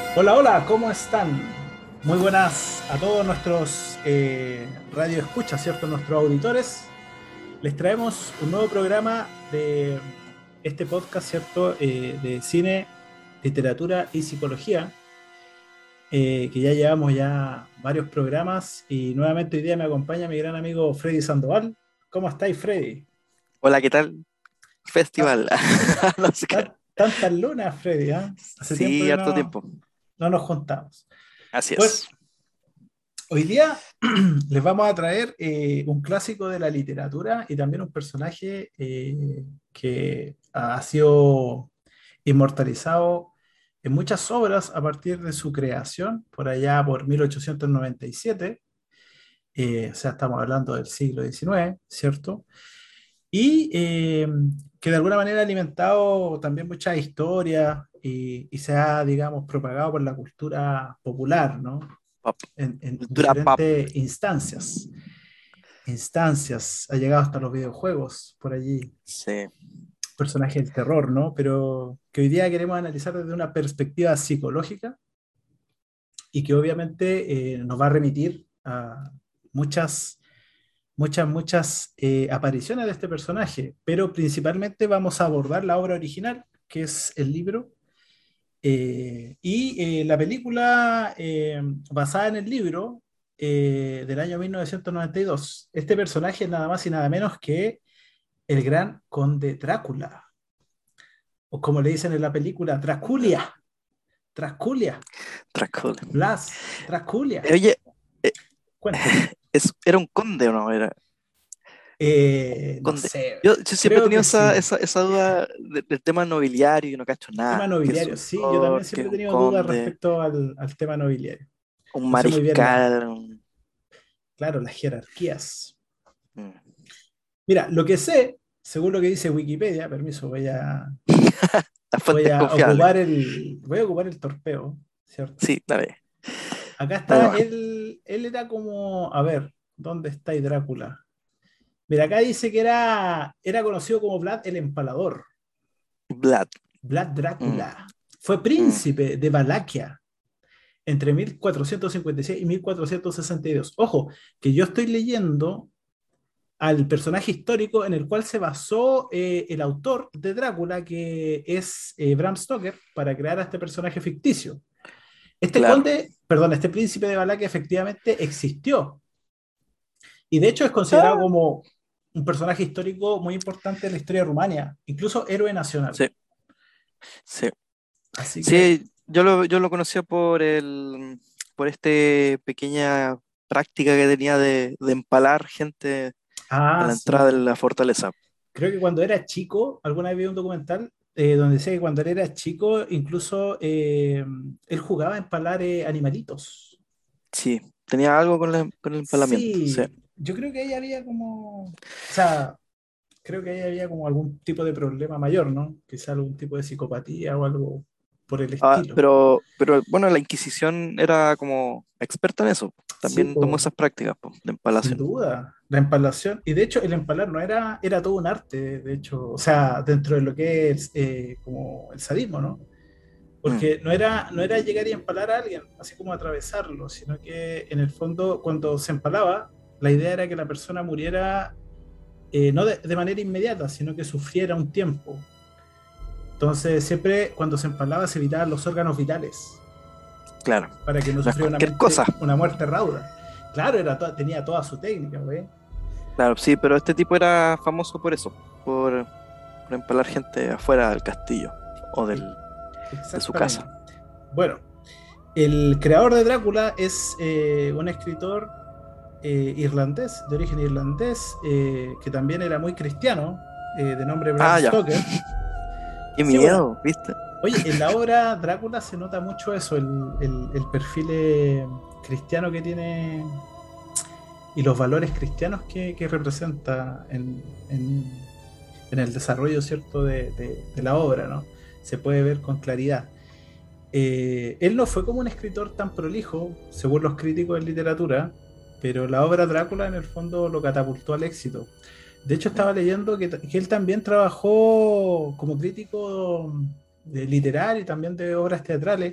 Hola, hola, ¿cómo están? Muy buenas a todos nuestros radio escuchas, ¿cierto? Nuestros auditores. Les traemos un nuevo programa de este podcast, ¿cierto? De cine, literatura y psicología, que ya llevamos ya varios programas y nuevamente hoy día me acompaña mi gran amigo Freddy Sandoval. ¿Cómo estáis, Freddy? Hola, ¿qué tal? Ta- Festival. No sé qué. Tantas lunas, Freddy, ¿ah? Hace tiempo Sí, que harto tiempo. no nos juntamos. Así Pues es. hoy día les vamos a traer un clásico de la literatura y también un personaje que ha sido inmortalizado en muchas obras a partir de su creación, por allá por 1897, o sea, estamos hablando del siglo XIX, ¿cierto? Y que de alguna manera ha alimentado también muchas historias y se ha, digamos, propagado por la cultura popular, ¿no? Pop. En Cultura pop. diferentes instancias, ha llegado hasta los videojuegos por allí, Sí. personajes del terror, ¿no? Pero que hoy día queremos analizar desde una perspectiva psicológica y que obviamente nos va a remitir a muchas, muchas apariciones de este personaje, pero principalmente vamos a abordar la obra original, que es el libro. La película basada en el libro del año 1992. Este personaje es nada más y nada menos que el gran conde Drácula, o como le dicen en la película, Draculia, Draculia, Dracula. Draculia. Oye, eh, Cuéntame. ¿era un conde o no? Era No conde. sé, Yo siempre he creo tenido que sí. esa duda del tema nobiliario y no cacho Tema nada. ¿Qué es nobiliario, un sí, yo también lord? ¿Qué es siempre he un tenido dudas conde? respecto al tema nobiliario. ¿Un No sé muy bien mariscal? claro, las jerarquías. Mm. Mira, lo que sé, según lo que dice Wikipedia, permiso, La fuente es confiable. voy a ocupar el torpeo, ¿cierto? Sí, dale. Acá Dale está, nomás. él era como, a ver, ¿dónde está ahí Drácula? Mira, acá dice que era conocido como Vlad el Empalador, Blood. Vlad Mm, Drácula. Fue mm. príncipe de Valaquia entre 1456 y 1462. Ojo, que yo estoy leyendo al personaje histórico en el cual se basó el autor de Drácula, que es Bram Stoker, para crear a este personaje ficticio. Este Claro. conde, perdón, este príncipe de Valaquia efectivamente existió y de hecho es considerado Ah, como un personaje histórico muy importante en la historia de Rumania, incluso héroe nacional. sí, sí. Así que, Sí, yo lo conocía por este pequeña práctica que tenía de empalar gente a la entrada de sí, la fortaleza. creo que cuando era chico, alguna vez vi un documental donde decía que cuando él era chico, incluso él jugaba a empalar animalitos. Sí, tenía algo con el empalamiento. Sí. Sí, yo creo que ahí había como, o sea, creo que ahí había como algún tipo de problema mayor, ¿no? Quizá algún tipo de psicopatía o algo por el Ah, estilo. pero bueno, la Inquisición era como experta en eso. Sí, También tomó po, esas prácticas po, de sin empalación. duda. La empalación, y de hecho el empalar no era todo un arte, de hecho, o sea, dentro de lo que es como el sadismo, ¿no? Mm, Porque no era llegar y empalar a alguien, así como atravesarlo, sino que en el fondo cuando se empalaba, la idea era que la persona muriera no de manera inmediata, sino que sufriera un tiempo. Entonces, siempre cuando se empalaba se evitaban los órganos vitales claro, para que no no es sufriera cualquier cosa. una muerte rauda. Claro, tenía toda su técnica, ¿ve? Claro, sí, pero este tipo era famoso por eso, por empalar gente afuera del castillo o E- de su casa. Exactamente. Bueno, el creador de Drácula es un escritor irlandés, de origen irlandés, que también era muy cristiano, de nombre Bram Ah, ya. Stoker. Qué Sí, bueno, miedo, ¿viste? oye, en la obra Drácula se nota mucho eso, el perfil cristiano que tiene y los valores cristianos que representa en el desarrollo, ¿cierto?, de la obra, ¿no? Se puede ver con claridad. Él no fue como un escritor tan prolijo, según los críticos de literatura, pero la obra Drácula en el fondo lo catapultó al éxito. De hecho, Mm, estaba leyendo que él también trabajó como crítico literario y también de obras teatrales,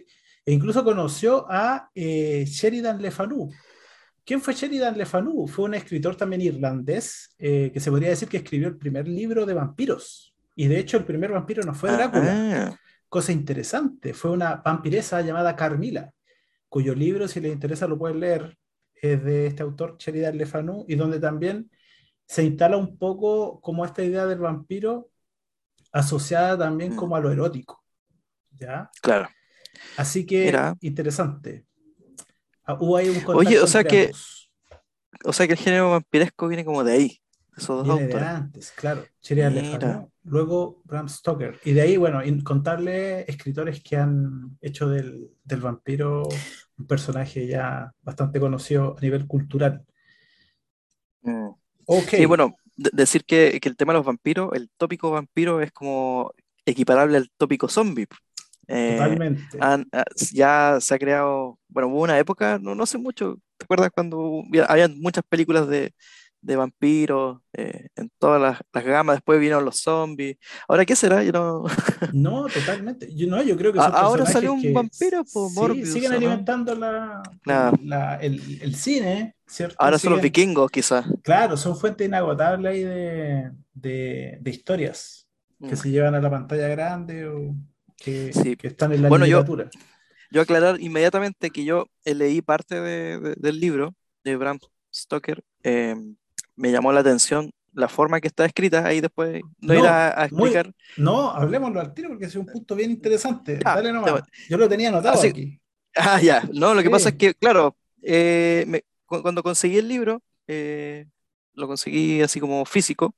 E incluso conoció a Sheridan Le Fanu. ¿Quién fue Sheridan Le Fanu? Fue un escritor también irlandés que se podría decir que escribió el primer libro de vampiros. Y de hecho el primer vampiro no fue Drácula. Ah, Cosa interesante, fue una vampiresa llamada Carmila, cuyo libro, si les interesa, lo pueden leer. Es de este autor, Sheridan Le Fanu, y donde también se instala un poco como esta idea del vampiro asociada también mm, como a lo erótico, ¿ya? claro. Así que, Mira. interesante. Hubo ahí un Oye, contacto entre ambos. o sea que el género vampiresco viene como de ahí, de esos dos Viene de autores. antes, claro. Sheridan Le Mira. Fanu, luego Bram Stoker. Y de ahí, bueno, contarle escritores que han hecho del vampiro un personaje ya bastante conocido a nivel cultural. Mm. Ok, Sí, bueno, decir que el tema de los vampiros, el tópico vampiro es como equiparable al tópico zombie. Eh, totalmente. ya se ha creado, bueno, hubo una época, no sé mucho, ¿te acuerdas cuando había muchas películas de vampiros en todas las gamas, después vinieron los zombies? Ahora, ¿qué será? Yo no... No, totalmente. Yo, no, yo creo que son Ahora salió personajes un que vampiro, por sí Morbius, siguen ¿o no? alimentando Nada, el cine, ¿cierto? ahora son los Siguen, vikingos, quizás. claro, son fuentes inagotables ahí de historias que Mm, se llevan a la pantalla grande o sí. que están en la Bueno, literatura. yo aclarar inmediatamente que yo leí parte del libro de Bram Stoker. Me llamó la atención la forma que está escrita, ahí después no ir No, a explicar. no, hablemoslo al tiro porque es un punto bien interesante. Ya, Dale nomás. Yo lo tenía anotado así, aquí. ya, no, lo que pasa es Sí, que, claro, cuando conseguí el libro, lo conseguí así como físico,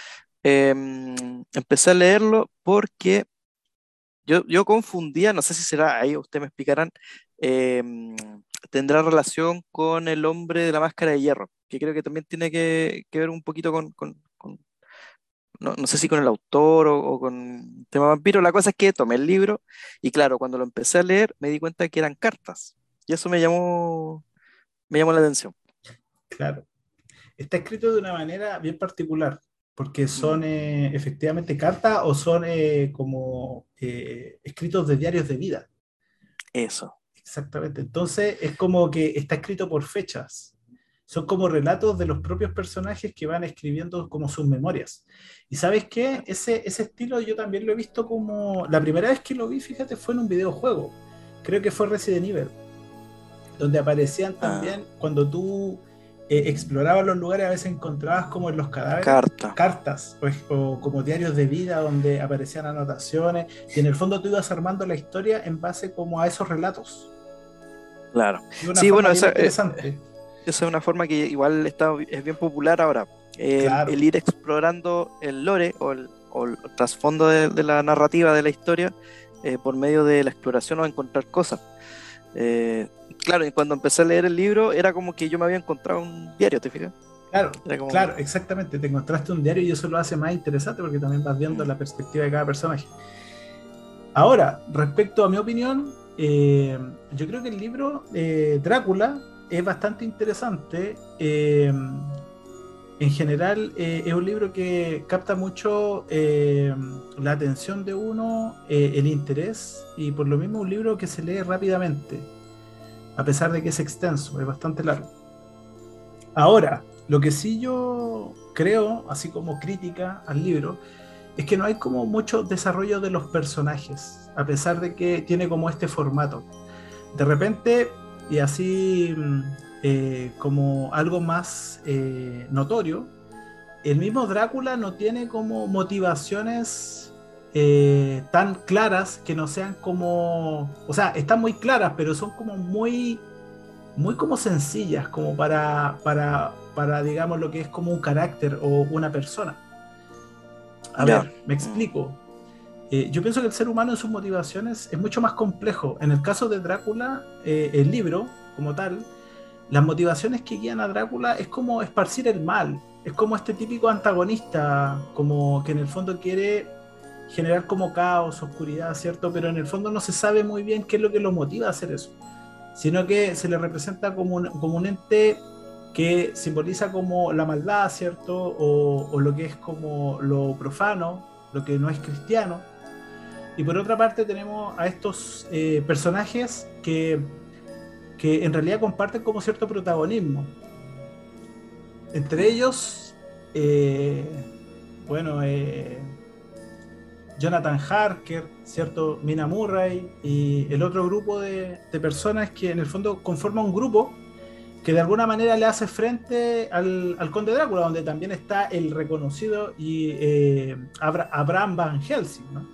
empecé a leerlo porque yo confundía, no sé si será, ahí ustedes me explicarán, tendrá relación con el hombre de la máscara de hierro, que creo que también tiene que ver un poquito no sé si con el autor o con el tema vampiro. La cosa es que tomé el libro y claro, cuando lo empecé a leer me di cuenta que eran cartas y eso me llamó la atención. claro. Está escrito de una manera bien particular, porque Mm, son efectivamente cartas o son como escritos de diarios de vida. eso. Exactamente. Entonces es como que está escrito por fechas. Son como relatos de los propios personajes que van escribiendo como sus memorias. Y sabes qué, ese estilo yo también lo he visto como... La primera vez que lo vi, fíjate, fue en un videojuego. Creo que fue Resident Evil, donde aparecían Ah, también, cuando tú explorabas los lugares, a veces encontrabas como en los cadáveres carta, cartas pues, o como diarios de vida donde aparecían anotaciones y en el fondo tú ibas armando la historia en base como a esos relatos. claro. De una Sí, forma bueno, bien interesante. esa es una forma que igual es bien popular ahora. El Claro, ir explorando el lore o el trasfondo de la narrativa de la historia por medio de la exploración o encontrar cosas. Eh, claro, y cuando empecé a leer el libro era como que yo me había encontrado un diario, ¿te fijas? claro, Era como... claro, exactamente. Te encontraste un diario y eso lo hace más interesante porque también vas viendo mm, la perspectiva de cada personaje. Ahora, respecto a mi opinión, yo creo que el libro Drácula es bastante interesante. En general, es un libro que capta mucho la atención de uno, el interés, y por lo mismo un libro que se lee rápidamente, a pesar de que es extenso, es bastante largo. Ahora, lo que sí yo creo, así como crítica al libro, es que no hay como mucho desarrollo de los personajes, a pesar de que tiene como este formato. De repente, y así como algo más notorio, el mismo Drácula no tiene como motivaciones tan claras que no sean como, o sea, están muy claras, pero son como muy como sencillas, como para digamos, lo que es como un carácter o una persona. A ya. ver, me Mm, explico. Yo pienso que el ser humano en sus motivaciones es mucho más complejo. En el caso de Drácula, el libro como tal, las motivaciones que guían a Drácula es como esparcir el mal. Es como este típico antagonista, como que en el fondo quiere generar como caos, oscuridad, ¿cierto? Pero en el fondo no se sabe muy bien qué es lo que lo motiva a hacer eso, sino que se le representa como un ente que simboliza como la maldad, ¿cierto? O lo que es como lo profano, lo que no es cristiano. Y por otra parte tenemos a estos personajes que en realidad comparten como cierto protagonismo. Entre ellos, eh, bueno, Jonathan Harker, ¿cierto? Mina Murray y el otro grupo de personas que en el fondo conforman un grupo que de alguna manera le hace frente al Conde Drácula, donde también está el reconocido y Abraham Van Helsing, ¿no?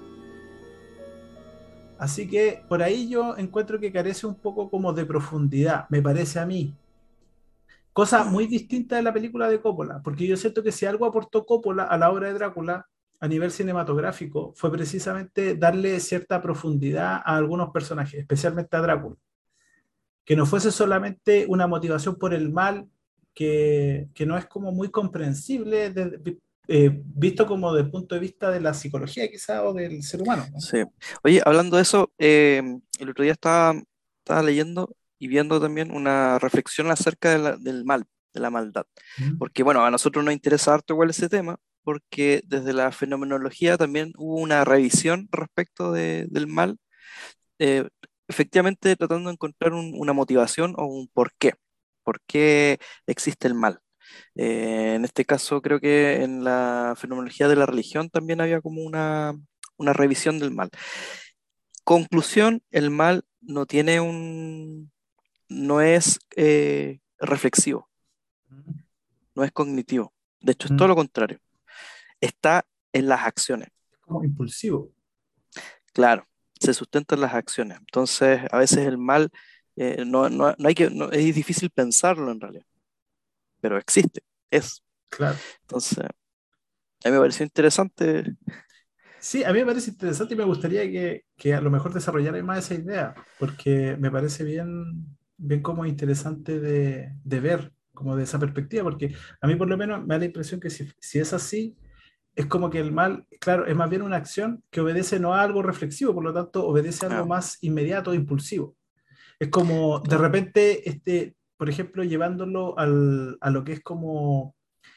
Así que por ahí yo encuentro que carece un poco como de profundidad, me parece a mí. Cosa Mm. muy distinta de la película de Coppola, porque yo siento que si algo aportó Coppola a la obra de Drácula a nivel cinematográfico fue precisamente darle cierta profundidad a algunos personajes, especialmente a Drácula. Que no fuese solamente una motivación por el mal, que no es como muy comprensible visto como desde el punto de vista de la psicología quizá o del ser humano, ¿no? Sí. Oye, hablando de eso, el otro día estaba leyendo y viendo también una reflexión acerca del mal, de la maldad. Mm. Porque, bueno, a nosotros nos interesa harto igual ese tema, porque desde la fenomenología también hubo una revisión respecto del mal, eh, efectivamente tratando de encontrar una motivación o un porqué. ¿Por qué existe el mal? En este caso, creo que en la fenomenología de la religión también había como una revisión del mal. Conclusión, el mal no tiene no es reflexivo, Mm. no es cognitivo. De hecho, es todo Mm. lo contrario. Está en las acciones. Como impulsivo. Claro, se sustenta en las acciones. Entonces, a veces el mal no hay es difícil pensarlo en realidad, pero existe, es. Claro. Entonces, a mí me pareció interesante. Sí, a mí me parece interesante y me gustaría que a lo mejor desarrollara más esa idea, porque me parece bien como interesante de ver, como de esa perspectiva, porque a mí por lo menos me da la impresión que si es así, es como que el mal, claro, es más bien una acción que obedece no a algo reflexivo, por lo tanto obedece a algo Ah, más inmediato, impulsivo. Es como de claro. repente, por ejemplo, llevándolo a lo que es como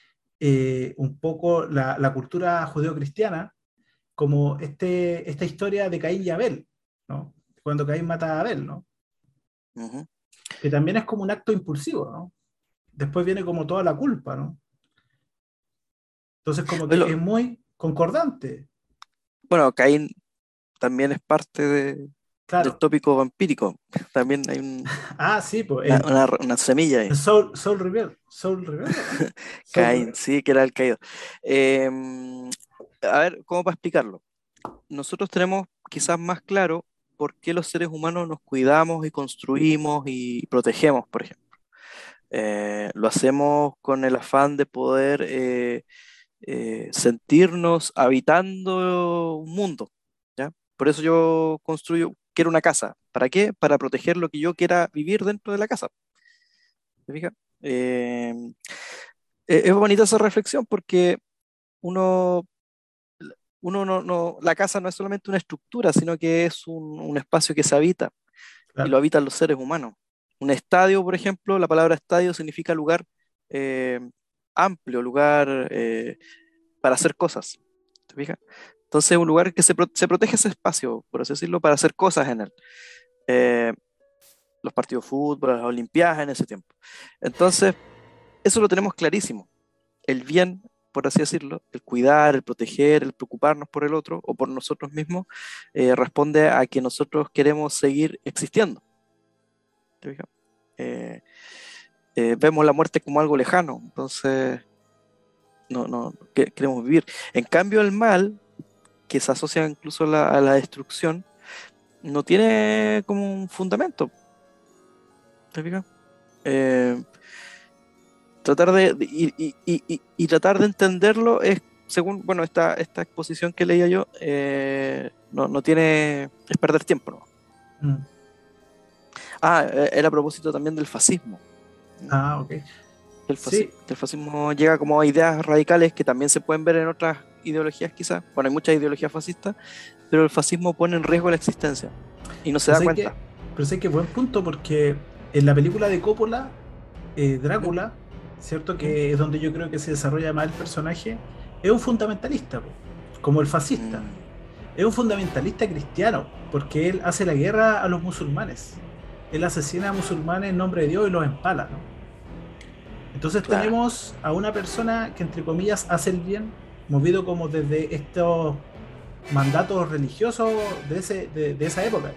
un poco la cultura judeocristiana como esta historia de Caín y Abel, ¿no? Cuando Caín mata a Abel, ¿no? Ujú. Que también es como un acto impulsivo, ¿no? Después viene como toda la culpa, ¿no? Entonces como que es Bueno, muy concordante, bueno, Caín también es parte del claro. tópico vampírico. También hay Ah, sí, pues en una semilla ahí. Soul Rebel, ¿no? Soul Caín, Rebel. sí, que era el caído. Em, a ver, ¿cómo para explicarlo? Nosotros tenemos quizás más claro por qué los seres humanos nos cuidamos y construimos y protegemos, por ejemplo. Lo hacemos con el afán de poder sentirnos habitando un mundo, ¿ya? Por eso yo quiero una casa. ¿Para qué? Para proteger lo que yo quiera vivir dentro de la casa. ¿Te fijas? Eh, es bonita esa reflexión porque uno, la casa no es solamente una estructura, sino que es un espacio que se habita y lo Claro. habitan los seres humanos. Un estadio, por ejemplo, la palabra estadio significa lugar eh, amplio, lugar para hacer cosas. ¿Te fijas? Entonces, un lugar que se protege ese espacio, por así decirlo, para hacer cosas en él. Eh, los partidos de fútbol, las Olimpiadas en ese tiempo. Entonces, eso lo tenemos clarísimo. El bien, por así decirlo, el cuidar, el proteger, el preocuparnos por el otro o por nosotros mismos, responde a que nosotros queremos seguir existiendo. ¿Te fijas? Eh, vemos la muerte como algo lejano, entonces queremos vivir. En cambio, el mal, que se asocia incluso a la destrucción, no tiene como un fundamento. ¿Te fijas? Eh, tratar y tratar de entenderlo es, según, bueno, esta exposición que leía yo, no tiene, es perder tiempo, ¿no? Mm. Era a propósito también del fascismo. Ah, ok. Sí, Que el fascismo llega como a ideas radicales que también se pueden ver en otras ideologías quizás. Bueno, hay muchas ideologías fascistas, pero el fascismo pone en riesgo la existencia y no se pero da sé que, cuenta. pero sé que buen punto porque en la película de Coppola, ¿Mm? Drácula, ¿cierto? ¿Mm? Que es donde yo creo que se desarrolla más el personaje, es un fundamentalista, po, como el fascista. Mm. Es un fundamentalista cristiano, porque él hace la guerra a los musulmanes. Él asesina a musulmanes en nombre de Dios y los empala, ¿no? Entonces Claro. tenemos a una persona que, entre comillas, hace el bien, movido como desde estos mandatos religiosos de esa época,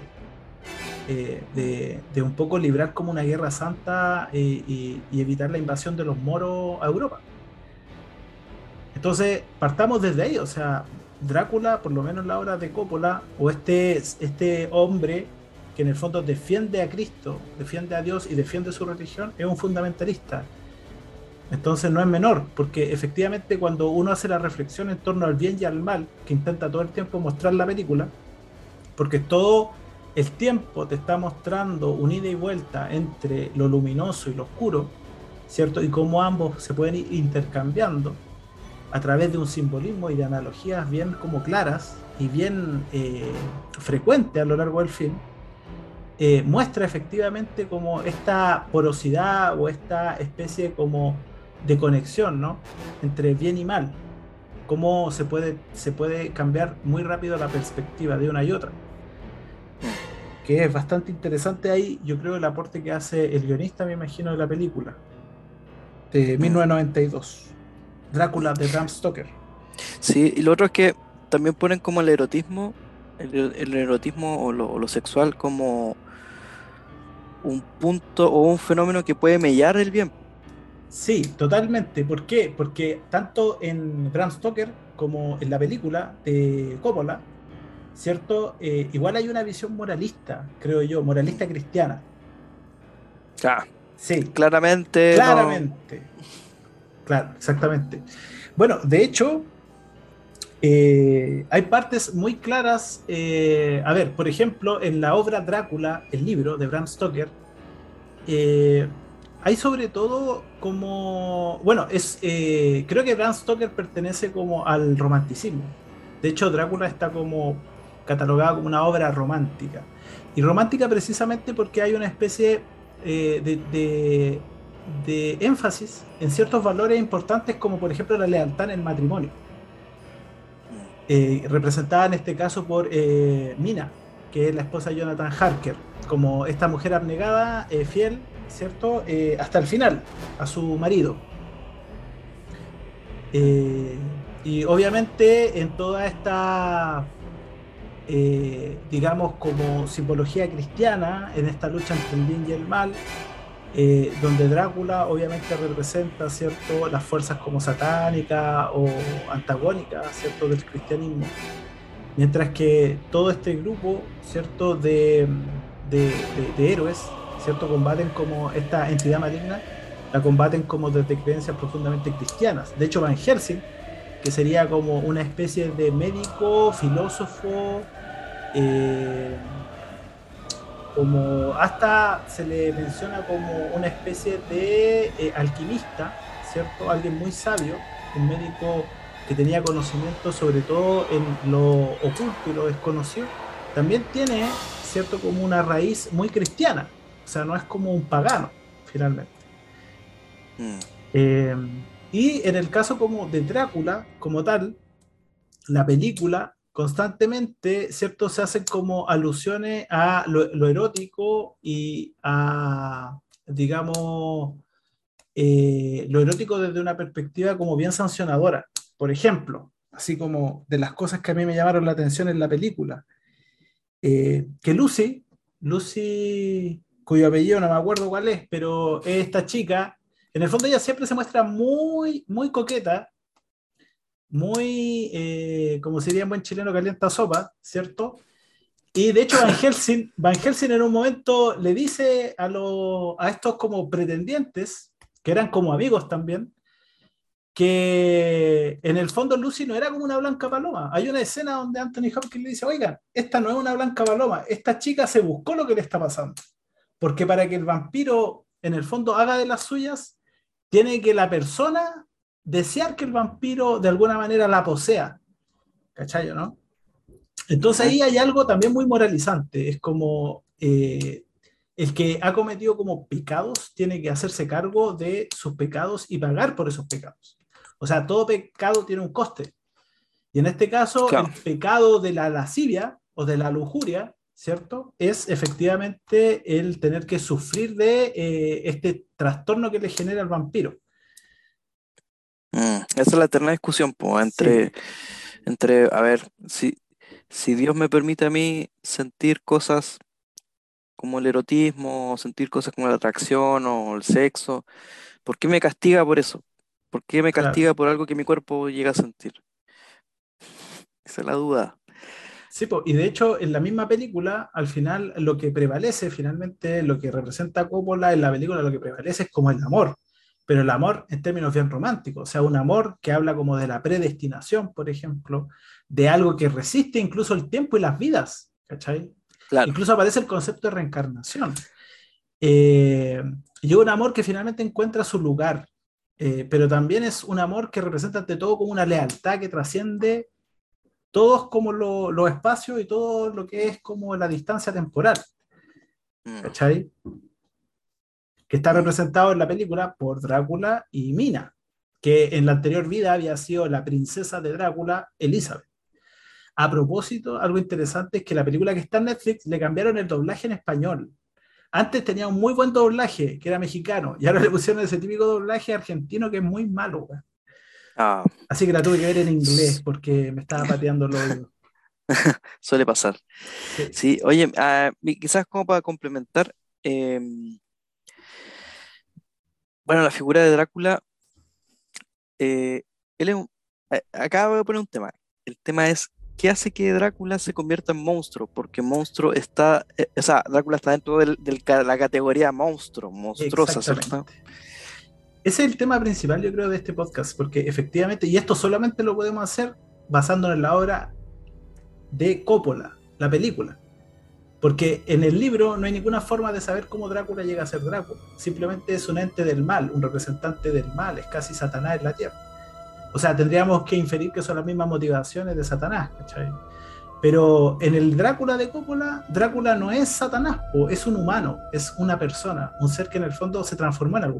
de un poco librar como una guerra santa y evitar la invasión de los moros a Europa. Entonces, partamos desde ahí, o sea, Drácula, por lo menos en la obra de Coppola, o este hombre que en el fondo defiende a Cristo, defiende a Dios y defiende su religión, es un fundamentalista. Entonces no es menor, porque efectivamente cuando uno hace la reflexión en torno al bien y al mal, que intenta todo el tiempo mostrar la película, porque todo el tiempo te está mostrando un ida y vuelta entre lo luminoso y lo oscuro, ¿cierto? Y cómo ambos se pueden ir intercambiando a través de un simbolismo y de analogías bien como claras y bien frecuentes a lo largo del film, muestra efectivamente como esta porosidad o esta especie como de conexión, ¿no? Entre bien y mal, cómo se puede cambiar muy rápido la perspectiva de una y otra, Mm. que es bastante interesante ahí, yo creo, el aporte que hace el guionista, me imagino, de la película, de Mm. 1992, Drácula de Bram Stoker. Sí, y lo otro es que también ponen como el erotismo, el erotismo o lo sexual como un punto o un fenómeno que puede mellar el bien. Sí, totalmente. ¿Por qué? Porque tanto en Bram Stoker como en la película de Coppola, ¿cierto? Igual hay una visión moralista, creo yo, Mm. moralista cristiana. Claro, Sí, claramente no. claramente. Claro, exactamente. Bueno, de hecho, hay partes muy claras. A ver, por ejemplo, en la obra Drácula, el libro de Bram Stoker, eh, hay sobre todo como, bueno, creo que Bram Stoker pertenece como al romanticismo. De hecho, Drácula está como catalogada como una obra romántica. Y romántica precisamente porque hay una especie de énfasis en ciertos valores importantes como por ejemplo la lealtad en el matrimonio, Mm. representada en este caso por Mina, que es la esposa de Jonathan Harker, como esta mujer abnegada, fiel, ¿cierto? Hasta el final a su marido. Mm. Y obviamente en toda esta, digamos, como simbología cristiana, en esta lucha entre el bien y el mal, donde Drácula obviamente representa, ¿cierto?, las fuerzas como satánicas o antagónicas, ¿cierto?, del cristianismo. Mientras que todo este grupo, ¿cierto?, de héroes, ¿cierto?, combaten como esta entidad maligna, la combaten como desde creencias profundamente cristianas. De hecho, Van Helsing, que sería como una especie de médico, filósofo, eh, como hasta se le menciona como una especie de alquimista, ¿cierto? Alguien muy sabio, un médico que tenía conocimiento sobre todo en lo oculto y lo desconocido, también tiene, ¿cierto? Como una raíz muy cristiana, o sea, no es como un pagano, finalmente. Mm. Eh, y en el caso como de Drácula, como tal, la película constantemente, ¿cierto? Se hacen como alusiones a lo erótico y a, digamos, lo erótico desde una perspectiva como bien sancionadora. Por ejemplo, así como de las cosas que a mí me llamaron la atención en la película, que Lucy, cuyo apellido no me acuerdo cuál es, pero es esta chica, en el fondo ella siempre se muestra muy, muy coqueta, muy, como sería en buen chileno, calienta sopa, ¿cierto? Y de hecho Van Helsing en un momento le dice a estos como pretendientes, que eran como amigos también, que en el fondo Lucy no era como una blanca paloma. Hay una escena donde Anthony Hopkins le dice, oigan, esta no es una blanca paloma, esta chica se buscó lo que le está pasando. Porque para que el vampiro en el fondo haga de las suyas, tiene que la persona desear que el vampiro de alguna manera la posea. ¿Cachai, no? Entonces Ujú. ahí hay algo también muy moralizante. Es como el que ha cometido como pecados tiene que hacerse cargo de sus pecados y pagar por esos pecados. O sea, todo pecado tiene un coste. Y en este caso, Claro. el pecado de la lascivia o de la lujuria, ¿cierto? Es efectivamente el tener que sufrir de este trastorno que le genera el vampiro. Esa es la eterna discusión, pues, Sí, a ver, si Dios me permite a mí sentir cosas como el erotismo, o sentir cosas como la atracción o el sexo, ¿por qué me castiga por eso? ¿Por qué me claro. castiga por algo que mi cuerpo llega a sentir? Esa es la duda. Sí, po, y de hecho, en la misma película, al final, lo que prevalece, finalmente, lo que representa Coppola en la película, lo que prevalece es como el amor, pero el amor en términos bien románticos, o sea, un amor que habla como de la predestinación, por ejemplo, de algo que resiste incluso el tiempo y las vidas, ¿cachai? Claro. Incluso aparece el concepto de reencarnación. Eh, y un amor que finalmente encuentra su lugar, pero también es un amor que representa ante todo como una lealtad que trasciende todos como los espacios y todo lo que es como la distancia temporal, Mm, ¿cachai? Que está mm, representado en la película por Drácula y Mina, que en la anterior vida había sido la princesa de Drácula, Elizabeth. A propósito, algo interesante es que la película que está en Netflix le cambiaron el doblaje en español. Antes tenía un muy buen doblaje, que era mexicano, y ahora le pusieron ese típico doblaje argentino que es muy malo, güey. ah, Así que la tuve que ver en inglés s- porque me estaba pateando el oído. suele pasar. Sí, Sí, oye, quizás como para complementar, em, bueno, la figura de Drácula, eh, él es acá voy a poner un tema. El tema es, ¿qué hace que Drácula se convierta en monstruo? Porque monstruo está, o sea, Drácula está dentro la categoría monstruo, monstruosa, ¿cierto? exactamente. Ese es el tema principal, yo creo, de este podcast, porque efectivamente, y esto solamente lo podemos hacer basándonos en la obra de Coppola, la película. Porque en el libro no hay ninguna forma de saber cómo Drácula llega a ser Drácula. Simplemente es un ente del mal, un representante del mal, es casi Satanás en la tierra. O sea, tendríamos que inferir que son las mismas motivaciones de Satanás, ¿cachai? Pero en el Drácula de Coppola, Drácula no es Satanás, o es un humano, es una persona, un ser que en el fondo se transformó en algo.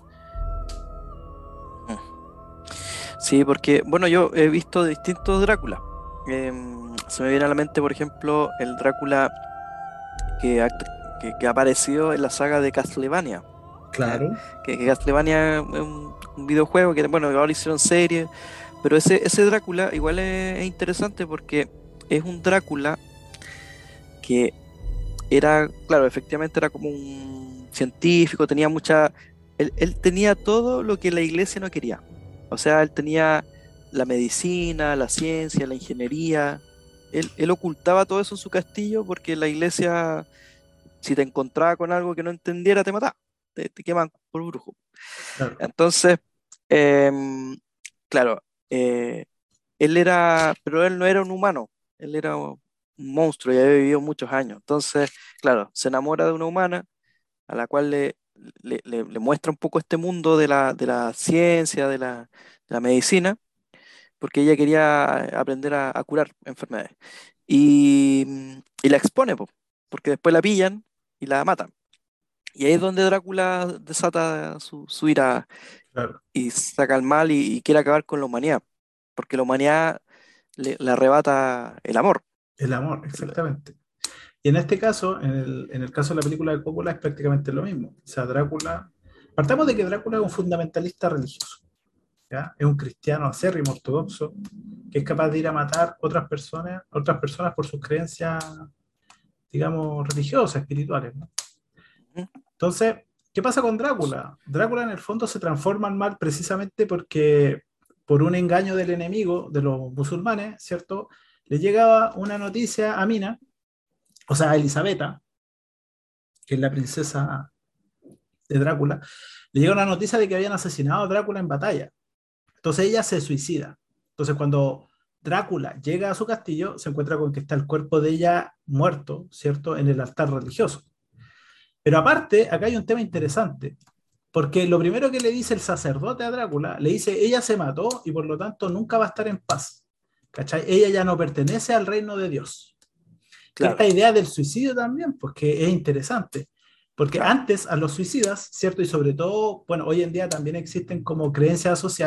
Mm. Sí, porque, bueno, yo he visto distintos Drácula. Se me viene a la mente, por ejemplo, el Drácula que ha, que ha aparecido en la saga de Castlevania. ¿Ya? Claro, Que Castlevania es un videojuego que, bueno, ahora hicieron serie, pero ese Drácula igual es interesante porque es un Drácula que era, claro, efectivamente era como un científico, tenía él tenía todo lo que la iglesia no quería. O sea, él tenía la medicina, la ciencia, la ingeniería. Él ocultaba todo eso en su castillo porque la iglesia, si te encontraba con algo que no entendiera, te mataba, te queman por brujo. claro. Entonces, em, claro, eh, pero él no era un humano, él era un monstruo y había vivido muchos años. Entonces, claro, se enamora de una humana a la cual le muestra un poco este mundo de la ciencia, de la medicina, porque ella quería aprender a curar enfermedades. Y la expone, po, porque después la pillan y la matan. Y ahí es donde Drácula desata su ira Claro. y saca el mal y quiere acabar con la humanidad, porque la humanidad le arrebata el amor. El amor, El- exactamente. Y en este caso, en el caso de la película de Coppola, es prácticamente lo mismo. O sea, Drácula. Partamos de que Drácula es un fundamentalista religioso. ¿Ya? Es un cristiano acérrimo, ortodoxo, que es capaz de ir a matar otras personas por sus creencias, digamos, religiosas, espirituales, ¿no? Ujú. Entonces, ¿qué pasa con Drácula? Drácula en el fondo se transforma en mal precisamente porque por un engaño del enemigo, de los musulmanes, ¿cierto? Le llegaba una noticia a Mina, o sea, a Elisabetta, que es la princesa de Drácula, le llega una noticia de que habían asesinado a Drácula en batalla. Entonces ella se suicida. Entonces cuando Drácula llega a su castillo, se encuentra con que está el cuerpo de ella muerto, ¿cierto? En el altar religioso. Pero aparte, acá hay un tema interesante, porque lo primero que le dice el sacerdote a Drácula, le dice, ella se mató y por lo tanto nunca va a estar en paz. ¿Cachai? Ella ya no pertenece al reino de Dios. Que Claro, esta idea del suicidio también, pues que es interesante, porque claro. antes a los suicidas, ¿cierto? Y sobre todo, bueno, hoy en día también existen como creencias asociadas,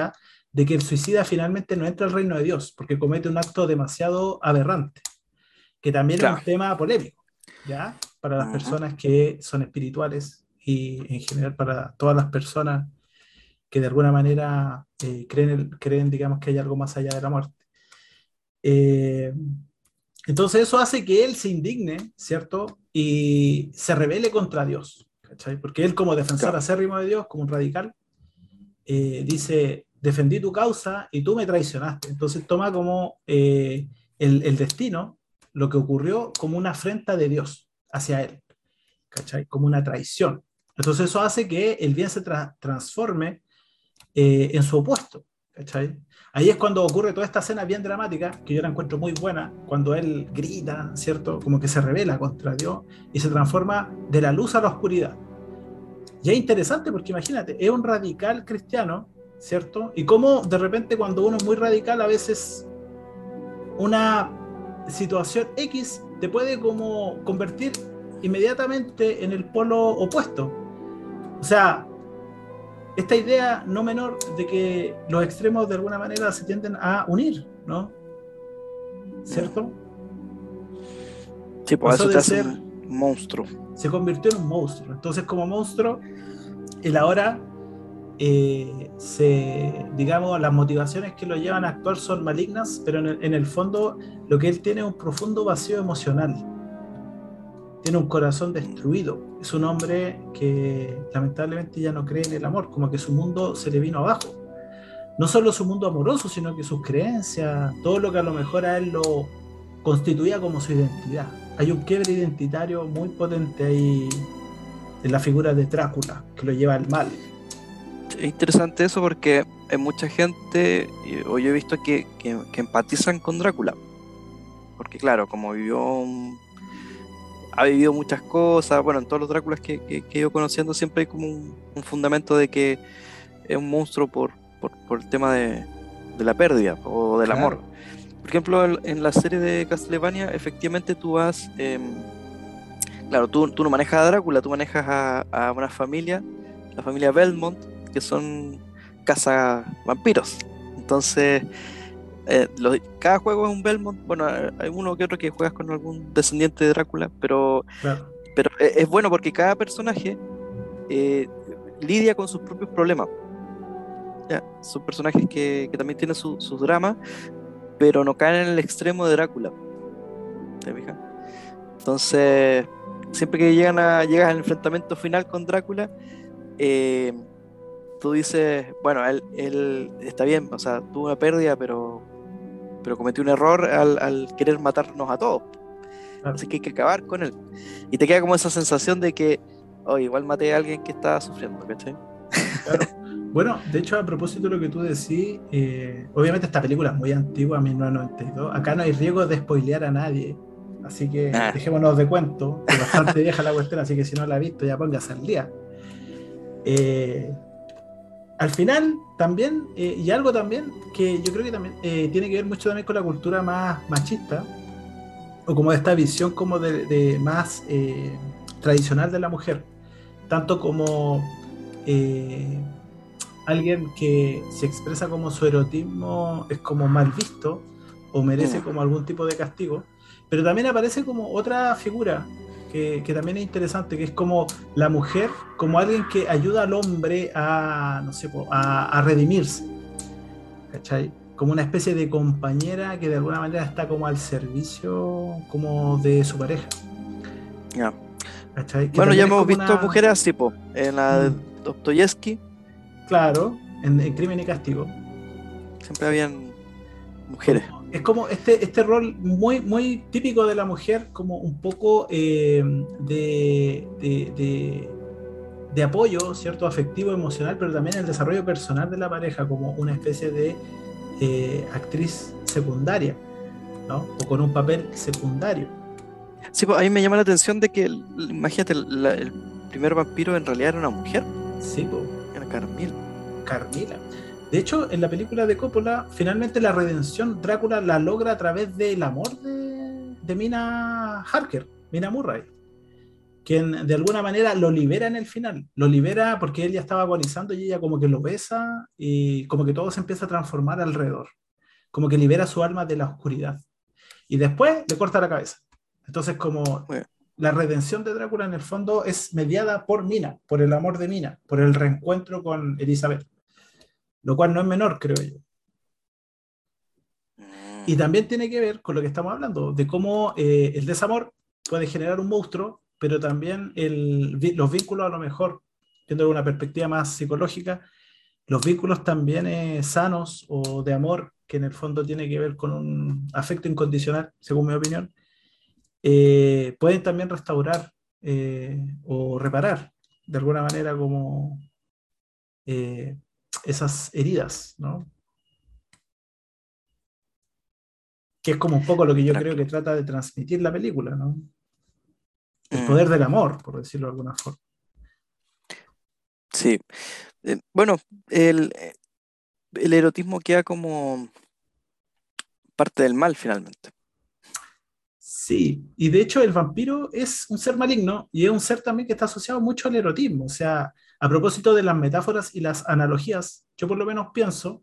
de que el suicida finalmente no entra al reino de Dios, porque comete un acto demasiado aberrante, que también es un Claro. tema polémico, ¿ya? Para las Ujú. personas que son espirituales y en general para todas las personas que de alguna manera creen, digamos, que hay algo más allá de la muerte. Eh, entonces eso hace que él se indigne, ¿cierto? Y se rebele contra Dios, ¿cachai? Porque él como defensor Claro. acérrimo de Dios, como un radical, dice, defendí tu causa y tú me traicionaste. Entonces toma como el destino, lo que ocurrió, como una afrenta de Dios hacia él, ¿cachai? Como una traición. Entonces eso hace que el bien se transforme en su opuesto, ¿cachai? Ahí es cuando ocurre toda esta escena bien dramática, que yo la encuentro muy buena, cuando él grita, ¿cierto? Como que se revela contra Dios y se transforma de la luz a la oscuridad. Y es interesante porque imagínate, es un radical cristiano, ¿cierto? Y cómo de repente cuando uno es muy radical, a veces una situación X te puede como convertir inmediatamente en el polo opuesto. O sea, esta idea no menor de que los extremos de alguna manera se tienden a unir, ¿no? Mm. ¿Cierto? Sí, pues Pasó eso te de hace ser, un monstruo. se convirtió en un monstruo. Entonces, como monstruo, él ahora digamos, las motivaciones que lo llevan a actuar son malignas, pero en el fondo lo que él tiene es un profundo vacío emocional, tiene un corazón destruido, es un hombre que lamentablemente ya no cree en el amor, como que su mundo se le vino abajo. No solo su mundo amoroso, sino que sus creencias, todo lo que a lo mejor a él lo constituía como su identidad. Hay un quiebre identitario muy potente ahí en la figura de Drácula, que lo lleva al mal. Es interesante eso porque hay mucha gente, o yo he visto que empatizan con Drácula. Porque claro, como ha vivido muchas cosas, bueno, en todos los Dráculas que he ido conociendo siempre hay como un fundamento de que es un monstruo por el tema de la pérdida o del amor. Claro, Por ejemplo, en la serie de Castlevania, efectivamente tú vas, claro, tú no manejas a Drácula, tú manejas a una familia, la familia Belmont, que son vampiros. Entonces, cada juego es un Belmont. Bueno, hay uno que otro que juegas con algún descendiente de Drácula, claro. pero es bueno porque cada personaje eh, lidia con sus propios problemas. ¿Ya? Son personajes que también tienen sus dramas, pero no caen en el extremo de Drácula. ¿Te fijas? Entonces, siempre que llegas al enfrentamiento final con Drácula, eh, tú dices, bueno, él está bien, o sea, tuvo una pérdida, pero cometió un error al querer matarnos a todos. Claro, Así que hay que acabar con él. Y te queda como esa sensación de que, oh, igual maté a alguien que estaba sufriendo, ¿cachai? claro. Bueno, de hecho, a propósito de lo que tú decís, obviamente esta película es muy antigua, 1992. Acá no hay riesgo de spoilear a nadie. Así que Ah, dejémonos de cuento, que bastante vieja la cuestión, así que si no la ha visto, ya póngase al día. Eh, Al final, también, y algo también que yo creo que también tiene que ver mucho también con la cultura más machista, o como de esta visión como de más tradicional de la mujer, tanto como eh, alguien que se expresa como su erotismo es como mal visto o merece mm, como algún tipo de castigo, pero también aparece como otra figura que también es interesante, que es como la mujer, como alguien que ayuda al hombre a, no sé, a redimirse, ¿cachai? Como una especie de compañera que de alguna manera está como al servicio como de su pareja, ya. ¿cachai? Que Bueno, ya también es hemos como visto una, mujeres así, po. En la de mm, Dostoyevsky claro, en Crimen y Castigo, siempre ¿cierto? habían mujeres. Es como este rol muy, muy típico de la mujer, como un poco de apoyo, ¿cierto? Afectivo, emocional, pero también el desarrollo personal de la pareja, como una especie de actriz secundaria, ¿no? O con un papel secundario. Sí, pues a mí me llama la atención de que, imagínate, el primer vampiro en realidad era una mujer, Sí, po, era Carmila. Carmila. De hecho, en la película de Coppola, finalmente la redención Drácula la logra a través del amor de Mina Harker, Mina Murray, quien de alguna manera lo libera en el final. Lo libera porque él ya estaba agonizando y ella como que lo besa y como que todo se empieza a transformar alrededor. Como que libera su alma de la oscuridad. Y después le corta la cabeza. Entonces como Bueno, la redención de Drácula en el fondo es mediada por Mina, por el amor de Mina, por el reencuentro con Elizabeth. Lo cual no es menor, creo yo. mm, Y también tiene que ver con lo que estamos hablando, de cómo el desamor puede generar un monstruo, pero también los vínculos a lo mejor, viendo de una perspectiva más psicológica, los vínculos también sanos o de amor, que en el fondo tiene que ver con un afecto incondicional, según mi opinión, pueden también restaurar o reparar de alguna manera como eh, esas heridas, ¿no? Que es como un poco lo que yo creo que Drácula. trata de transmitir la película, ¿no? El Mm, poder del amor, por decirlo de alguna forma. sí. Bueno, el, eh, el erotismo queda como parte del mal finalmente. Sí, y de hecho el vampiro es un ser maligno y es un ser también que está asociado mucho al erotismo. O sea, a propósito de las metáforas y las analogías, yo por lo menos pienso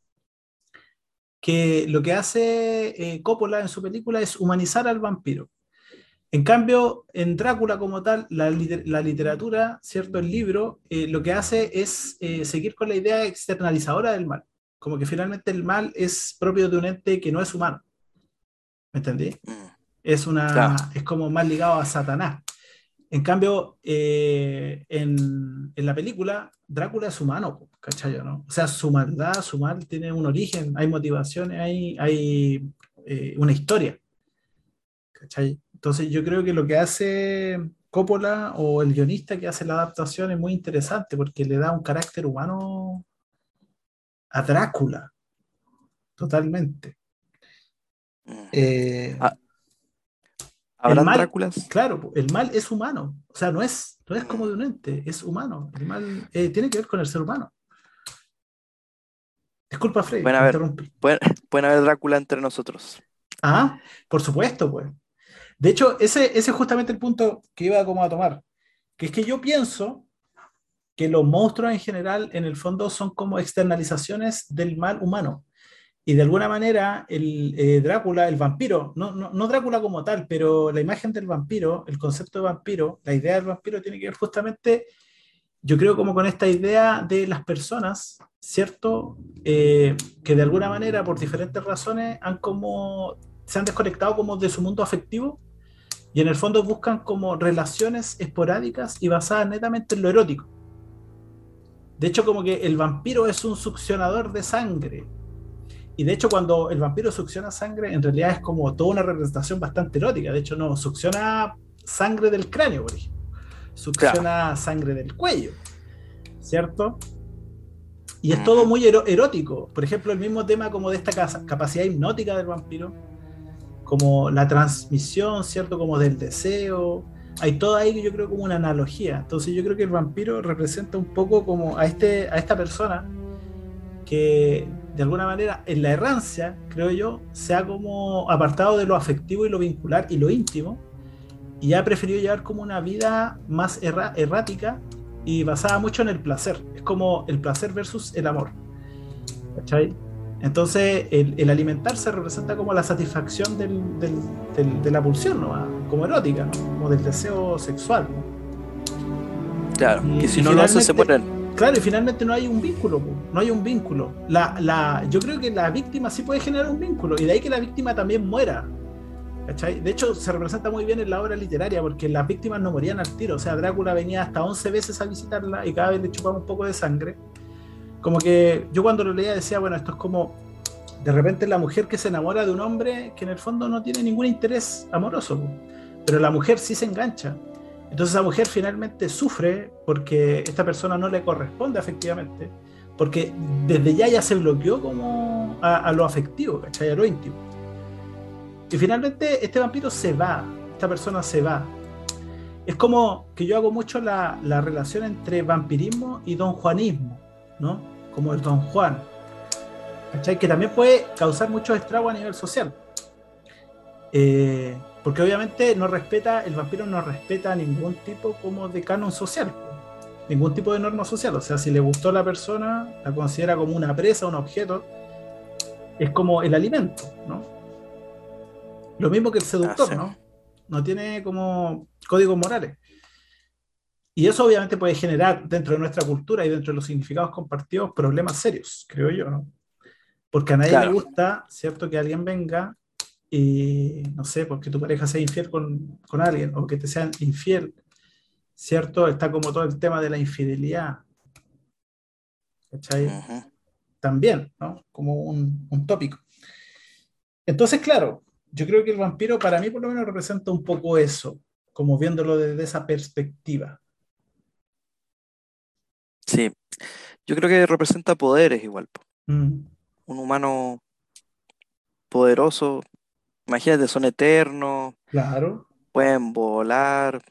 que lo que hace Coppola en su película es humanizar al vampiro. En cambio, en Drácula como tal, la literatura, ¿cierto? El libro, lo que hace es seguir con la idea externalizadora del mal. Como que finalmente el mal es propio de un ente que no es humano. ¿Me entendí? Mm, claro, Es como más ligado a Satanás. En cambio, en la película, Drácula es humano, ¿cachai? ¿No? O sea, su maldad, su mal tiene un origen, hay motivaciones, hay una historia, ¿cachai? Entonces yo creo que lo que hace Coppola o el guionista que hace la adaptación es muy interesante porque le da un carácter humano a Drácula, totalmente. mm. Eh, Ah, el ¿habrán mal, Dráculas? claro, el mal es humano, o sea, no es como Mm, de un ente, es humano. El mal tiene que ver con el ser humano. Disculpa, Freddy, pueden te haber, interrumpí. pueden, pueden haber Drácula entre nosotros. Ah, por supuesto, pues. De hecho, ese es justamente el punto que iba como a tomar, que es que yo pienso que los monstruos en general, en el fondo, son como externalizaciones del mal humano. Y de alguna manera, Drácula, el vampiro, no Drácula como tal, pero la imagen del vampiro, el concepto de vampiro, la idea del vampiro tiene que ver justamente, yo creo, como con esta idea de las personas, ¿cierto? Que de alguna manera, por diferentes razones, se han desconectado como de su mundo afectivo y en el fondo buscan como relaciones esporádicas y basadas netamente en lo erótico. De hecho, como que el vampiro es un succionador de sangre. Y de hecho, cuando el vampiro succiona sangre, en realidad es como toda una representación bastante erótica. De hecho, no succiona sangre del cráneo, por ejemplo. Claro. Succiona sangre del cuello, ¿cierto? Y es todo Ujú. muy erótico. Por ejemplo, el mismo tema como de esta capacidad hipnótica del vampiro, como la transmisión, ¿cierto? Como del deseo. Hay todo ahí que yo creo como una analogía. Entonces yo creo que el vampiro representa un poco como a esta persona que de alguna manera en la errancia, creo yo, se ha como apartado de lo afectivo y lo vincular y lo íntimo y ha preferido llevar como una vida más errática y basada mucho en el placer. Es como el placer versus el amor. ¿Cachai? Entonces, el alimentarse representa como la satisfacción de la pulsión, ¿no? Como erótica, ¿no? Como del deseo sexual, ¿no? Claro, que Y si no lo hacen se finalmente, mueren. claro, y finalmente no hay un vínculo, po, no hay un vínculo. Yo creo que la víctima sí puede generar un vínculo, y de ahí que la víctima también muera. ¿Cachai? De hecho, se representa muy bien en la obra literaria, porque las víctimas no morían al tiro. O sea, Drácula venía hasta 11 veces a visitarla y cada vez le chupaba un poco de sangre. Como que yo cuando lo leía decía, bueno, esto es como de repente la mujer que se enamora de un hombre que en el fondo no tiene ningún interés amoroso, po, pero la mujer sí se engancha. Entonces esa mujer finalmente sufre porque esta persona no le corresponde afectivamente, porque desde ya se bloqueó como a lo afectivo, ¿cachai? A lo íntimo. Y finalmente este vampiro se va, esta persona se va. Es como que yo hago mucho la relación entre vampirismo y don Juanismo, ¿no? Como el don Juan, ¿cachai? Que también puede causar muchos estragos a nivel social. Porque obviamente no respeta, el vampiro no respeta ningún tipo como de canon social, ningún tipo de norma social. O sea, si le gustó a la persona, la considera como una presa, un objeto, es como el alimento, ¿no? Lo mismo que el Ah, seductor, sí. ¿no? No tiene como códigos morales. Y eso obviamente puede generar dentro de nuestra cultura y dentro de los significados compartidos problemas serios, creo yo, ¿no? Porque a nadie le Claro. gusta, ¿cierto? Que alguien venga y, no sé, porque tu pareja sea infiel con alguien o que te sean infiel, ¿cierto? Está como todo el tema de la infidelidad, ¿cachai? Ujú. También, ¿no? Como un tópico. Entonces, claro, yo creo que el vampiro para mí por lo menos representa un poco eso, como viéndolo desde esa perspectiva. Sí, yo creo que representa poderes igual, po. Mm, Un humano poderoso, imagínate, son eternos, claro, pueden volar,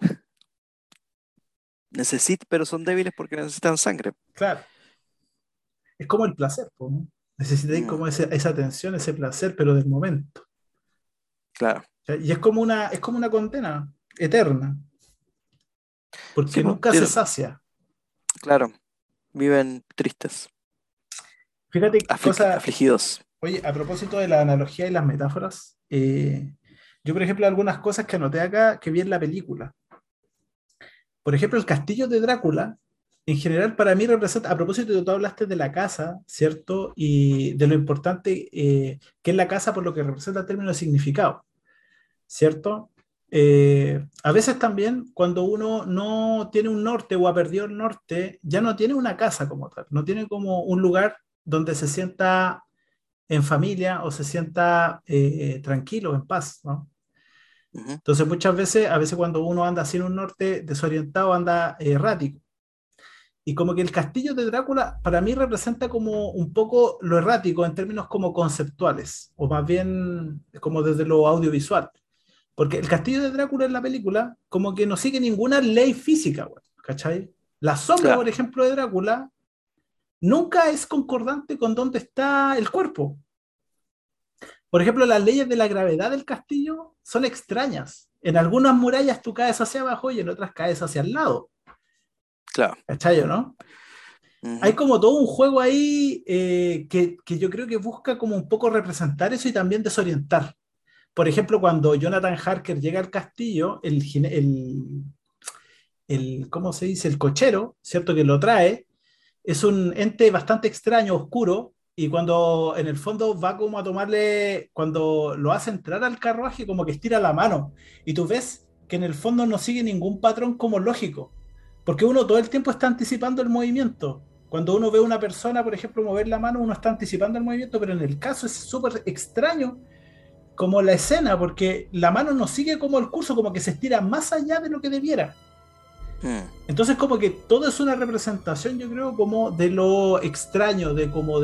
pero son débiles porque necesitan sangre. claro. Es como el placer, po, ¿no? Necesitáis Mm, como esa tensión, ese placer, pero del momento. claro, ¿Cachai? Y es como una condena eterna, sí, porque pues, nunca se sacia. claro, viven tristes, Fíjate, cosa, afligidos. oye, a propósito de la analogía y las metáforas, yo, por ejemplo, algunas cosas que anoté acá que vi en la película. Por ejemplo, el castillo de Drácula, en general, para mí representa, a propósito de tú hablaste de la casa, ¿cierto? Y de lo importante que es la casa por lo que representa en términos de significado, ¿cierto? A veces también cuando uno no tiene un norte o ha perdido el norte, ya no tiene una casa como tal, no tiene como un lugar donde se sienta en familia o se sienta tranquilo, en paz, ¿no? Ujú. Entonces muchas veces, a veces cuando uno anda sin un norte, desorientado, anda errático. Y como que el castillo de Drácula para mí representa como un poco lo errático en términos como conceptuales, o más bien como desde lo audiovisual. Porque el castillo de Drácula en la película como que no sigue ninguna ley física, güey, ¿cachai? La sombra, por Claro, ejemplo, de Drácula nunca es concordante con dónde está el cuerpo. Por ejemplo, las leyes de la gravedad del castillo son extrañas. En algunas murallas tú caes hacia abajo y en otras caes hacia el lado. claro. ¿Cachai o no? Hay Ujú. como todo un juego ahí que yo creo que busca como un poco representar eso y también desorientar. Por ejemplo, cuando Jonathan Harker llega al castillo, ¿cómo se dice? El cochero, ¿cierto? Que lo trae, es un ente bastante extraño, oscuro, y cuando en el fondo va como a tomarle, cuando lo hace entrar al carruaje, como que estira la mano, y tú ves que en el fondo no sigue ningún patrón como lógico, porque uno todo el tiempo está anticipando el movimiento. Cuando uno ve a una persona, por ejemplo, mover la mano, uno está anticipando el movimiento, pero en el caso es súper extraño como la escena, porque la mano no sigue como el curso, como que se estira más allá de lo que debiera. Mm, Entonces como que todo es una representación, yo creo, como de lo extraño, de como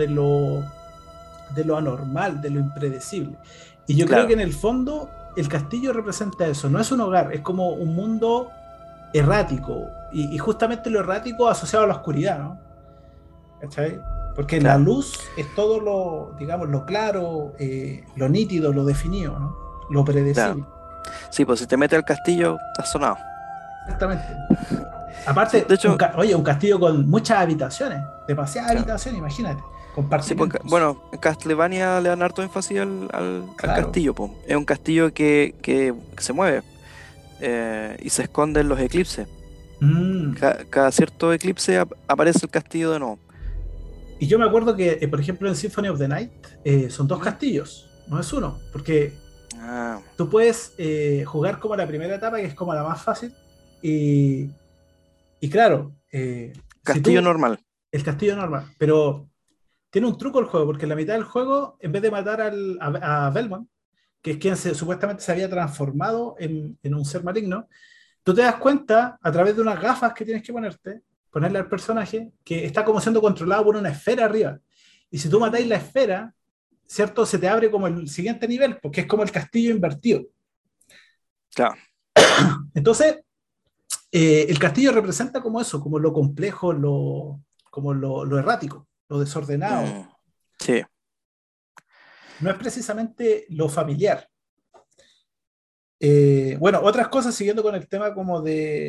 de lo anormal, de lo impredecible. Y yo creo que claro, en el fondo el castillo representa eso, no es un hogar, es como un mundo errático y justamente lo errático asociado a la oscuridad, ¿no? ¿Cachai? Porque la claro, luz es todo lo, digamos, lo claro, lo nítido, lo definido, ¿no? Lo claro. predecible. Sí, pues si te metes al castillo, estás sonado. Exactamente. Sí, de Aparte, hecho, oye, un castillo con muchas habitaciones, demasiadas claro. habitaciones, imagínate, Sí, pues, compartimentos. bueno, en Castlevania le dan harto énfasis al Claro. castillo, pues. Es un castillo que se mueve y se esconde en los eclipses. Mm. Cada cierto eclipse aparece el castillo de nuevo. Y yo me acuerdo que, por ejemplo, en Symphony of the Night son dos Ujú. castillos, no es uno, porque Ah, tú puedes jugar como la primera etapa, que es como la más fácil, y, y claro, si castillo tú, normal. el castillo normal, pero tiene un truco el juego, porque en la mitad del juego, en vez de matar a Belmont, que es quien supuestamente se había transformado en un ser maligno, tú te das cuenta a través de unas gafas que tienes que ponerte, ponerle al personaje, que está como siendo controlado por una esfera arriba. Y si tú matáis la Mm, esfera, ¿cierto? Se te abre como el siguiente nivel, porque es como el castillo invertido. claro. Entonces, el castillo representa como eso, como lo complejo, como lo errático, lo desordenado. Mm, sí, No es precisamente lo familiar. Bueno, otras cosas, siguiendo con el tema como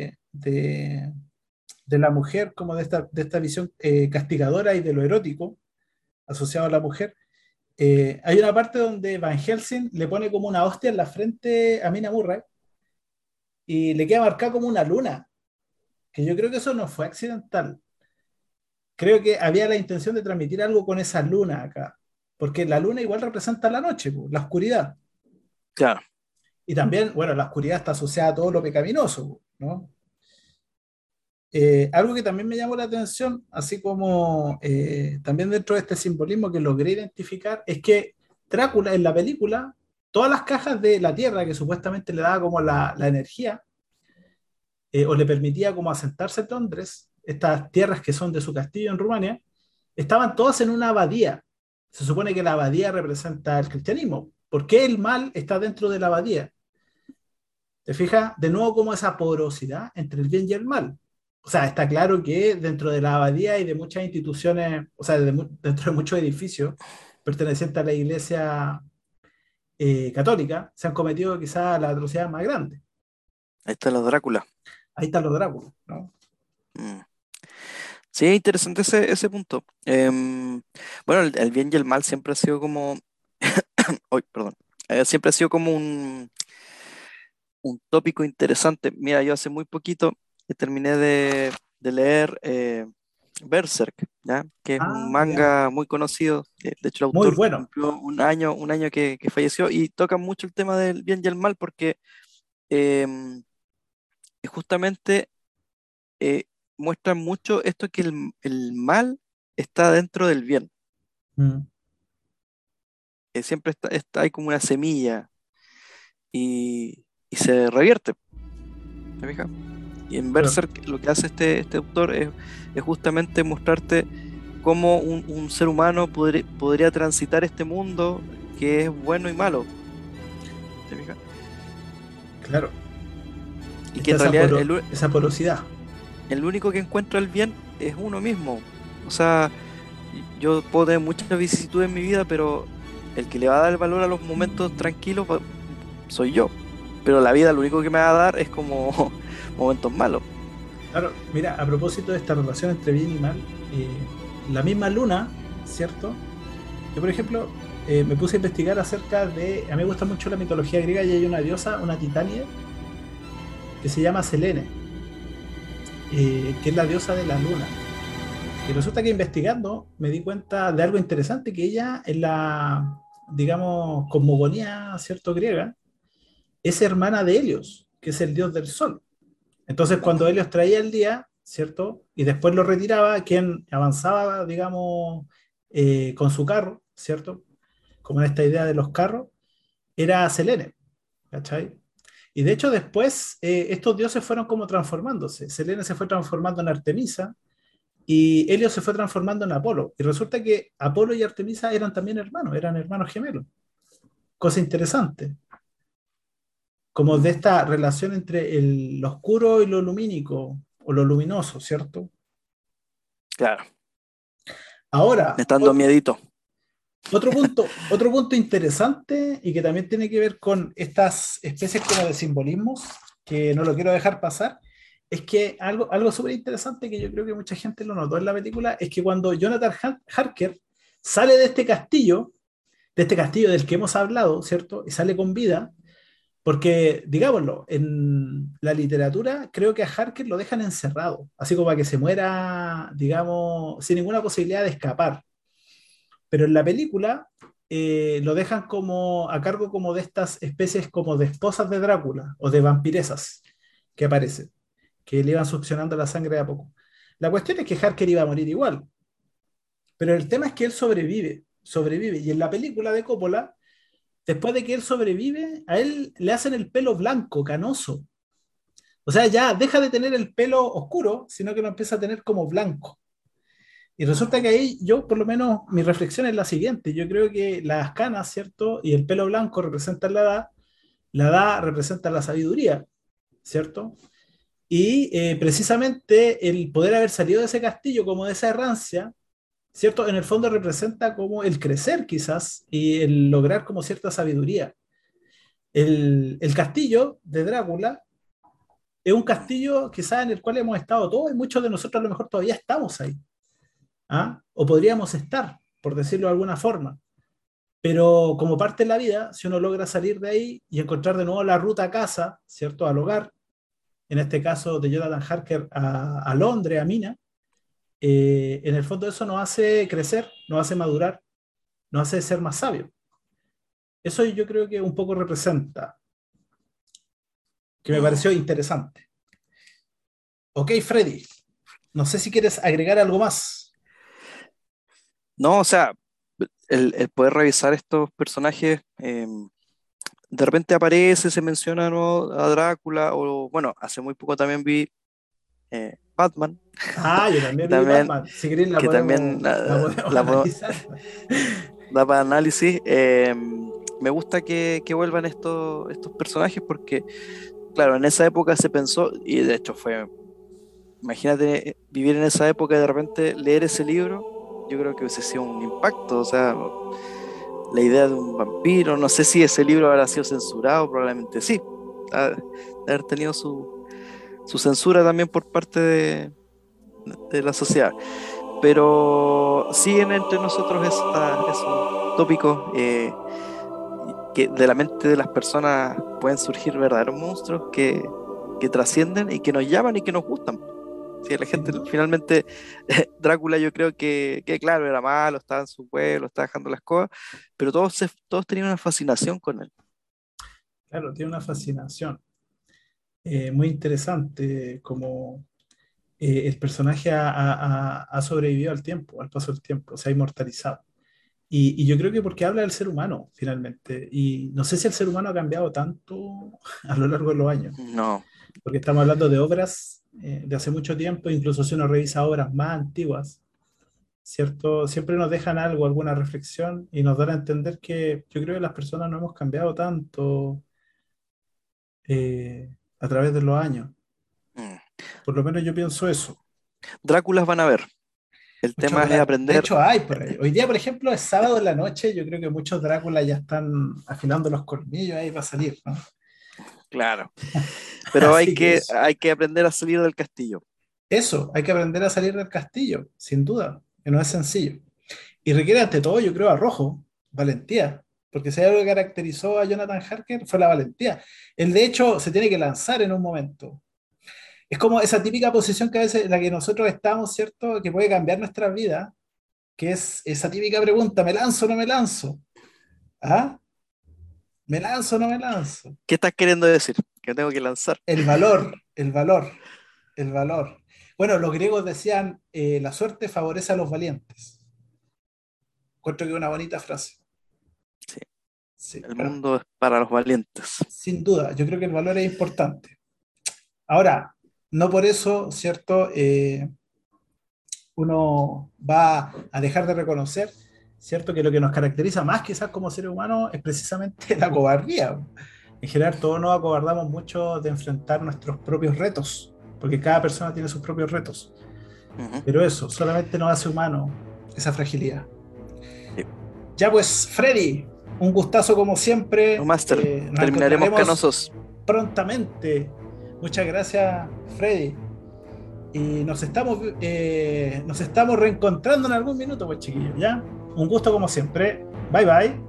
de la mujer, como de esta visión castigadora y de lo erótico asociado a la mujer. Hay una parte donde Van Helsing le pone como una hostia en la frente a Mina Murray y le queda marcada como una luna, que yo creo que eso no fue accidental. Creo que había la intención de transmitir algo con esa luna acá, porque la luna igual representa la noche, po, la oscuridad. Claro. Y también, bueno, la oscuridad está asociada a todo lo pecaminoso, po, ¿no? Algo que también me llamó la atención, así como también dentro de este simbolismo que logré identificar, es que Drácula en la película, todas las cajas de la Tierra que supuestamente le daba como la energía, o le permitía como asentarse en Londres, estas tierras que son de su castillo en Rumania, estaban todas en una abadía. Se supone que la abadía representa el cristianismo. ¿Por qué el mal está dentro de la abadía? ¿Te fijas? De nuevo como esa porosidad entre el bien y el mal. O sea, está claro que dentro de la abadía y de muchas instituciones, o sea, dentro de muchos edificios pertenecientes a la iglesia católica, se han cometido quizás las atrocidades más grandes. Ahí está los Drácula. Ahí están los Dráculas, ¿no? Mm. Sí, es interesante ese punto. Bueno, el bien y el mal siempre ha sido como, Uy, perdón. Siempre ha sido como un tópico interesante. Mira, yo hace muy poquito que terminé de leer Berserk, ¿ya? Que es un Ah, ya. manga muy conocido. De hecho, el Muy autor bueno. cumplió un año que falleció y toca mucho el tema del bien y el mal porque em, justamente eh, muestra mucho esto que el mal está dentro del bien. Mm, Siempre está ahí como una semilla y se revierte. ¿Te fijas? Y en claro, Berserk lo que hace este autor es justamente mostrarte cómo un ser humano podría transitar este mundo que es bueno y malo. ¿Te fijas? claro. Y que Está en esa, realidad esa porosidad. el único que encuentra el bien es uno mismo. O sea, yo puedo tener muchas vicisitudes en mi vida, pero el que le va a dar el valor a los momentos tranquilos soy yo. Pero la vida lo único que me va a dar es como momentos malos. Claro, mira, a propósito de esta relación entre bien y mal, la misma luna, ¿cierto? Yo, por ejemplo, me puse a investigar acerca de. A mí me gusta mucho la mitología griega y hay una diosa, una titania, que se llama Selene, que es la diosa de la luna. Y resulta que investigando me di cuenta de algo interesante, que ella en la, digamos, cosmogonía, ¿cierto?, griega, es hermana de Helios, que es el dios del sol. Entonces, cuando Helios traía el día, ¿cierto? Y después lo retiraba, quien avanzaba, digamos, con su carro, ¿cierto? Como en esta idea de los carros, era Selene, ¿cachai? Y de hecho después estos dioses fueron como transformándose. Selene se fue transformando en Artemisa y Helios se fue transformando en Apolo. Y resulta que Apolo y Artemisa eran también hermanos, eran hermanos gemelos. Cosa interesante, como de Mm, esta relación entre lo oscuro y lo lumínico, o lo luminoso, ¿cierto? claro, me Ahora, está dando miedito. otro punto interesante y que también tiene que ver con estas especies como de simbolismos, que no lo quiero dejar pasar, es que algo súper interesante que yo creo que mucha gente lo notó en la película, es que cuando Jonathan Harker sale de este castillo del que hemos hablado, ¿cierto? Y sale con vida, porque, digámoslo, en la literatura creo que a Harker lo dejan encerrado, así como para que se muera, digamos, sin ninguna posibilidad de escapar. Pero en la película lo dejan como a cargo como de estas especies como de esposas de Drácula o de vampiresas que aparecen, que le iban succionando la sangre de a poco. La cuestión es que Harker iba a morir igual, pero el tema es que él sobrevive, y en la película de Coppola, después de que él sobrevive, a él le hacen el pelo blanco, canoso. O sea, ya deja de tener el pelo oscuro, sino que lo empieza a tener como blanco. Y resulta que ahí yo, por lo menos, mi reflexión es la siguiente. Yo creo que las canas, ¿cierto? Y el pelo blanco representan la edad representa la sabiduría, ¿cierto? Y precisamente el poder haber salido de ese castillo, como de esa errancia, ¿cierto? En el fondo representa como el crecer quizás y el lograr como cierta sabiduría. El castillo de Drácula es un castillo quizás en el cual hemos estado todos y muchos de nosotros a lo mejor todavía estamos ahí. ¿Ah? O podríamos estar, por decirlo de alguna forma. Pero como parte de la vida, si uno logra salir de ahí y encontrar de nuevo la ruta a casa, ¿cierto? Al hogar, en este caso de Jonathan Harker a Londres, a Mina, en el fondo eso nos hace crecer, nos hace madurar, nos hace ser más sabios. Eso yo creo que un poco representa, que me Mm. pareció interesante. Ok, Freddy, no sé si quieres agregar algo más. No, o sea, el poder revisar estos personajes, de repente aparece, se menciona, ¿no?, a Drácula, o bueno, hace muy poco también vi Batman, Ah, yo que también vi también, Batman. Si queréis que también la podemos la analizar. da para análisis. Me gusta que vuelvan estos personajes porque, claro, en esa época se pensó, y de hecho fue, imagínate vivir en esa época y de repente leer ese libro, yo creo que hubiese sido un impacto, o sea, la idea de un vampiro, no sé si ese libro habrá sido censurado, probablemente sí, de haber tenido su censura también por parte de la sociedad. Pero siguen entre nosotros esos tópicos, que de la mente de las personas pueden surgir verdaderos monstruos que trascienden y que nos llaman y que nos gustan. Sí, la Sin gente duda. finalmente, Drácula yo creo que claro, era malo, estaba en su pueblo, estaba dejando las cosas, pero todos tenían una fascinación con él. Claro, tiene una fascinación muy interesante como el personaje ha sobrevivido al tiempo, al paso del tiempo, se ha inmortalizado. Y yo creo que porque habla del ser humano, finalmente. Y no sé si el ser humano ha cambiado tanto a lo largo de los años, No, porque estamos hablando de obras de hace mucho tiempo, incluso si uno revisa obras más antiguas, ¿cierto? Siempre nos dejan algo, alguna reflexión, y nos dan a entender que yo creo que las personas no hemos cambiado tanto a través de los años. mm. Por lo menos yo pienso eso. Dráculas van a ver. El Muchos tema es De aprender, hecho, hay por ahí. Hoy día, por ejemplo, es sábado en la noche. Yo creo que muchos Drácula ya están afilando los colmillos ahí para salir, ¿no? claro, pero Así que hay que aprender a salir del castillo. eso, hay que aprender a salir del castillo, sin duda, que no es sencillo. Y requiere ante todo, yo creo, arrojo, valentía. Porque si hay algo que caracterizó a Jonathan Harker fue la valentía. Él, de hecho, se tiene que lanzar en un momento. Es como esa típica posición que a veces en la que nosotros estamos, ¿cierto? Que puede cambiar nuestra vida, que es esa típica pregunta, ¿me lanzo o no me lanzo? ¿Ah? ¿Me lanzo o no me lanzo? ¿Qué estás queriendo decir? Que tengo que lanzar. El valor, el valor, el valor. Bueno, los griegos decían, la suerte favorece a los valientes. Encuentro que es una bonita frase. Sí, Sí, el bueno, mundo es para los valientes. sin duda, yo creo que el valor es importante. Ahora, no por eso, ¿cierto? Uno va a dejar de reconocer, ¿cierto? Que lo que nos caracteriza más quizás como seres humanos es precisamente la cobardía. En general, todos nos acobardamos mucho de enfrentar nuestros propios retos, porque cada persona tiene sus propios retos. Ujú. Pero eso solamente nos hace humanos, esa fragilidad. Sí. Ya pues, Freddy, un gustazo como No, siempre. Master, Nos terminaremos encontraremos canosos. prontamente. Muchas gracias, Freddy. Y nos estamos reencontrando en algún minuto, pues chiquillos, ¿ya? Un gusto como siempre. Bye bye.